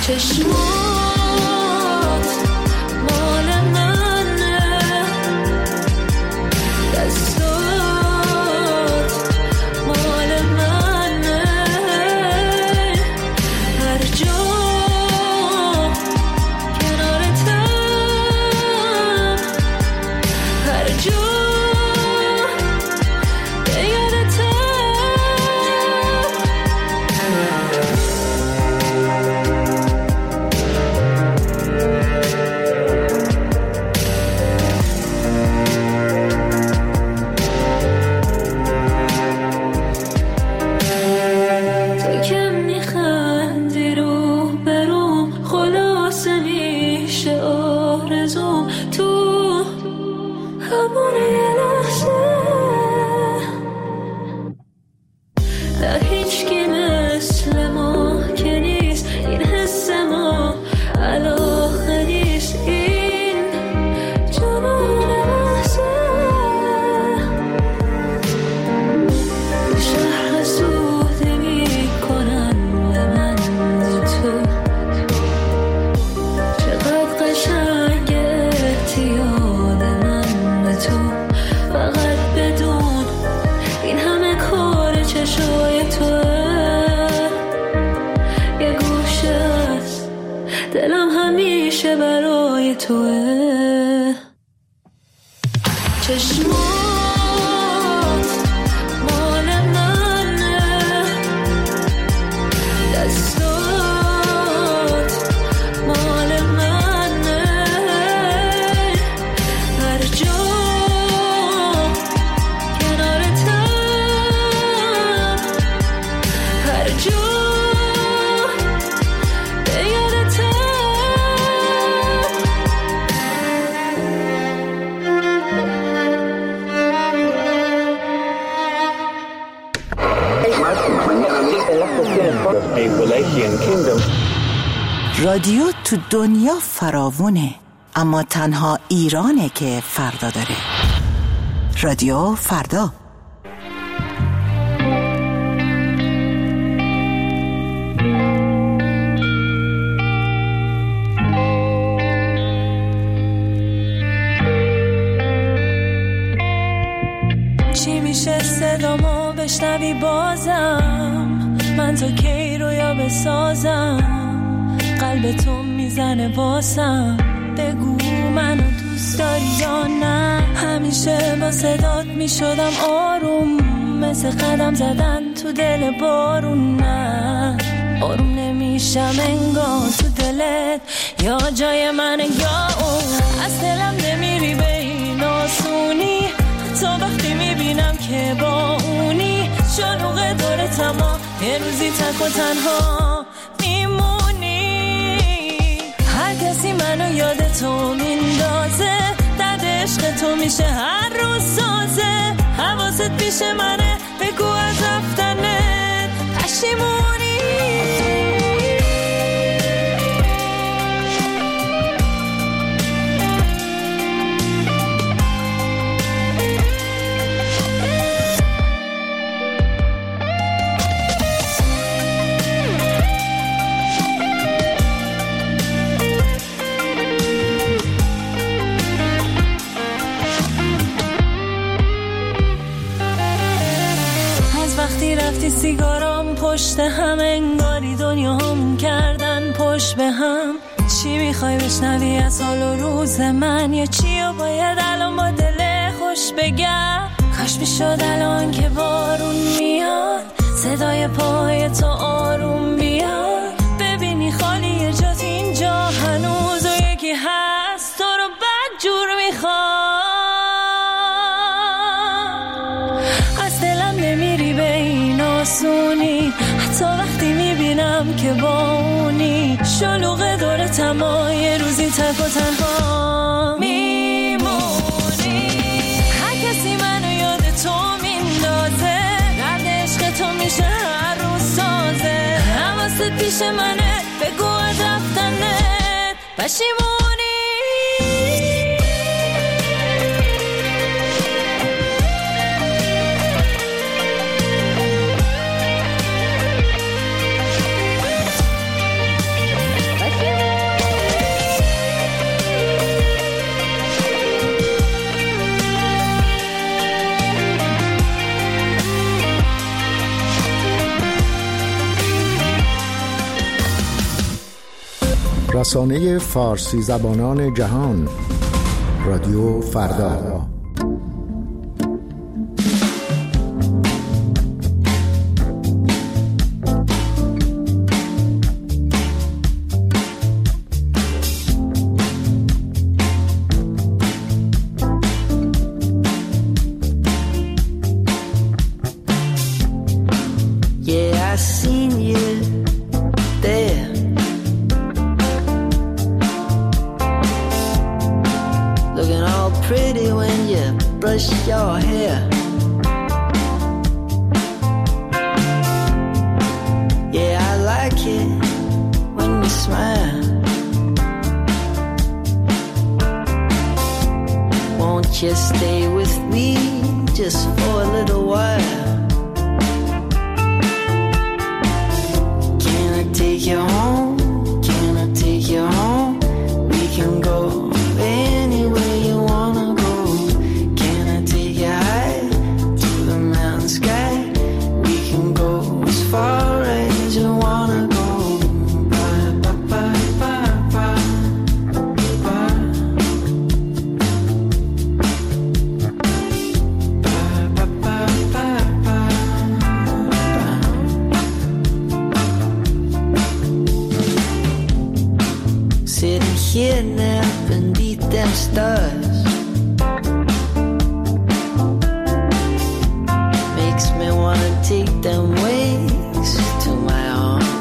رادیو تو دنیا فراوونه، اما تنها ایرانه که فردا داره. رادیو فردا. چی میشه صدامو بشنوی بازم؟ من تا کی رویا بسازم؟ قلب تو میزنه واسم، بگو منو دوست داری یا نه؟ همیشه با صدات میشدم آروم، مثل قدم زدن تو دل بارون. نه آروم نمیشم انگار تو دلت یا جای من یا اون. از دلم نمیری به این آسونی، حتی وقتی میبینم که با اونی. شلوغ دورت اما یه روزی تک و تنها کسی منو یاد تو میندازه، درد عشق تو میشه هر روز سازه. حواست پیش منه، بگو از رفتنت پشیمونی. وقتی رفتی سیگارام پشت هم، انگاری دنیا همون کردن پشت به هم. چی میخوای بشنوی از حال و روز من، یا چی رو باید الان با دل خوش بگم؟ کاش میشد الان که بارون میاد، صدای پای تو آروم بیاد. ببینی خالی جات اینجا هنوز و یکی هست تو رو بد جور میخواد. حتی وقتی میبینم که با اونی. شلوغ دورت اما یه روزی تک و تنها میمونی. هر کسی منو یاد تو میندازه، درد عشق تو میشه هر روز سازه. حواست پیش منه، بگو از رفتنت پشیمونی. رسانه فارسی زبانان جهان، رادیو فردا. Just stay with me just for a little while. Can I take you home? Can I take you home? We can go anywhere you wanna go. Can I take you high to the mountain sky? We can go as far as you wanna go. Here now beneath them stars makes me wanna take them wings to my arms.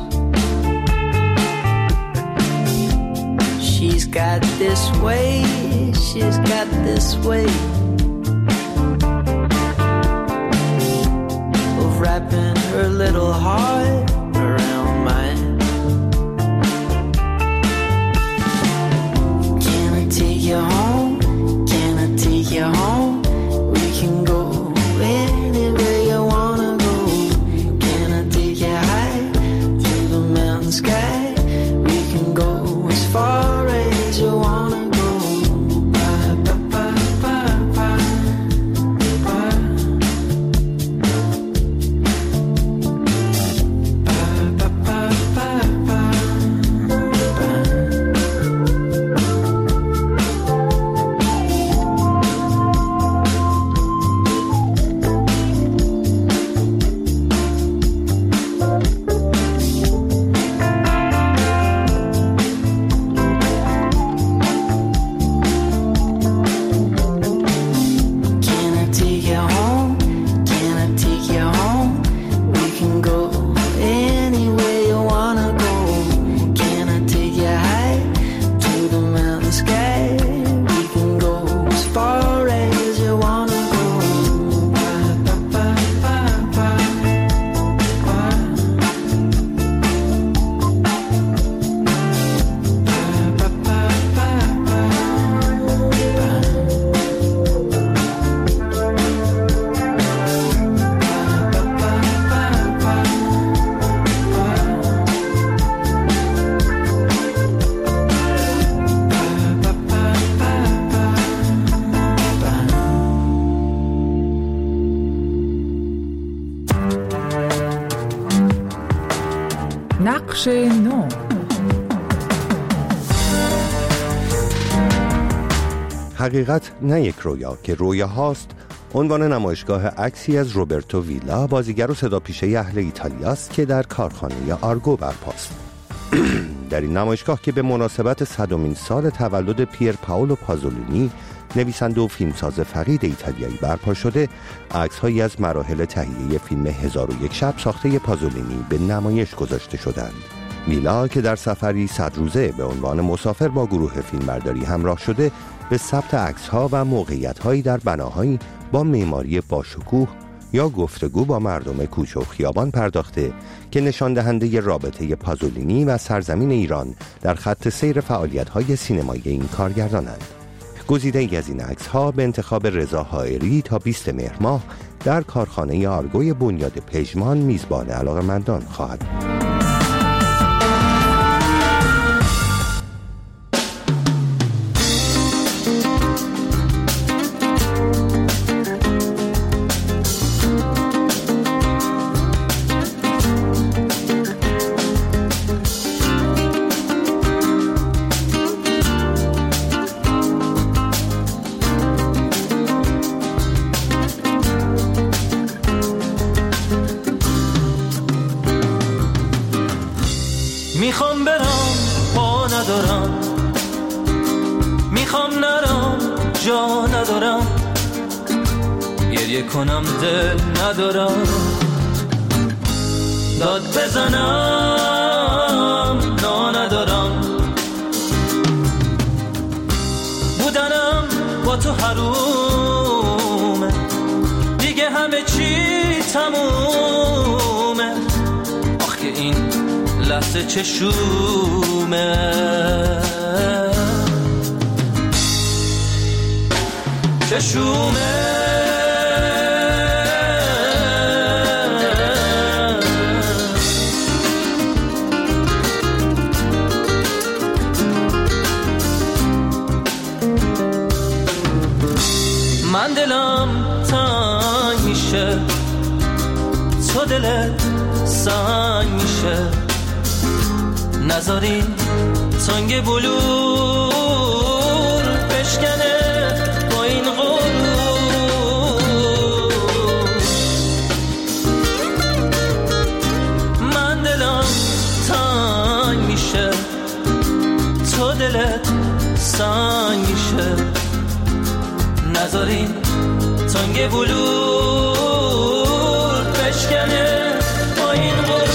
She's got this way, she's got this way of wrapping her little heart around mine. Take you home, can I take you home? We can go anywhere you wanna go. Can I take you high to the mountain sky? We can go as far as you wanna go. نقش نو. حقیقت نه یک رویا که رویا هاست عنوان نمایشگاه عکسی از روبرتو ویلا، بازیگر و صداپیشه اهل ایتالیاست که در کارخانه آرگو برپاست. در این نمایشگاه که به مناسبت 100مین سال تولد پیر پائولو پازولینی، نویسنده و فیلمساز فقید ایتالیایی برپا شده، عکس‌هایی از مراحل تهیه فیلم 1001 شب ساخته پازولینی به نمایش گذاشته شدند. ویلا که در سفری 100 روزه به عنوان مسافر با گروه فیلمبرداری همراه شده، به ثبت عکس‌ها و موقعیت‌هایی در بناهایی با معماری باشکوه یا گفتگو با مردم کوچه و خیابان پرداخته که نشان دهنده رابطه پازولینی و سرزمین ایران در خط سیر فعالیت‌های سینمایی این کارگردانند. گزیده‌ای از این عکس‌ها به انتخاب رضا حائری تا 20 مهر ماه در کارخانه آرگوی بنیاد پژمان میزبان علاقه‌مندان خواهد بود. میخوام برم پا ندارم، میخوام نرم جا ندارم، گریه کنم دل ندارم، داد بزنم نا ندارم، بودنم با تو حرومه، دیگه همه چی تمومه، آخ که این لحظه چشومه، چشومه. من دلم تنگ میشه، تو دلت سنگ میشه، نذاری تنگ بلور بشکنه با این غرور. من دلم تنگ میشه، تو دلت سنگ میشه، نذاری تنگ بلور بشکنه با این غرور.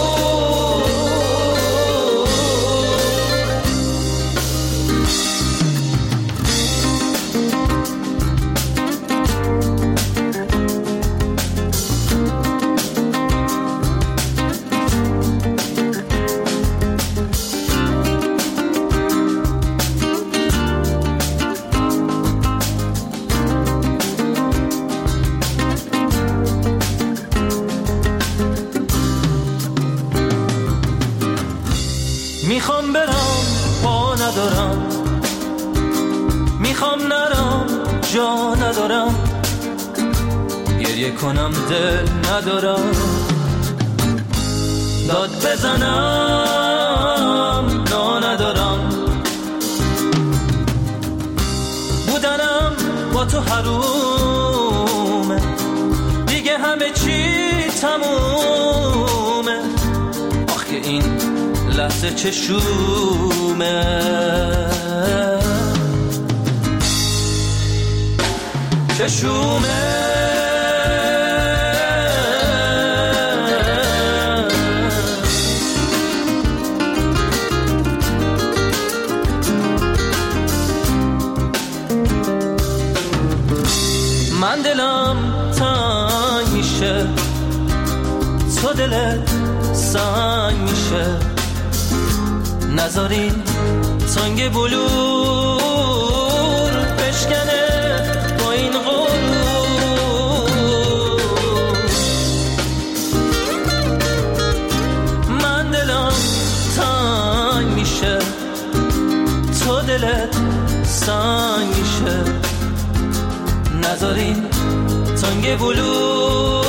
میخوام برم پا ندارم، میخوام نرم جا ندارم، گریه کنم دل ندارم، داد بزنم نا ندارم، بودنم با تو حرومه، دیگه همه چی تمومه، آخ که این لحظه چشومه، چشومه. من دلم تنگ میشه، تو دلت سنگ میشه، نذاری تنگ بلور بشکنه با این غرور. من دلم تنگ میشه، تو دلت سنگ میشه، نذاری تنگ بلور